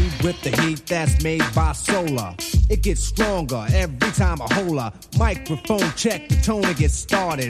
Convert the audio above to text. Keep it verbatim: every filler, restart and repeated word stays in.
made with the heat that's made by solar. It gets stronger every time I hold a microphone check. The tone to get started.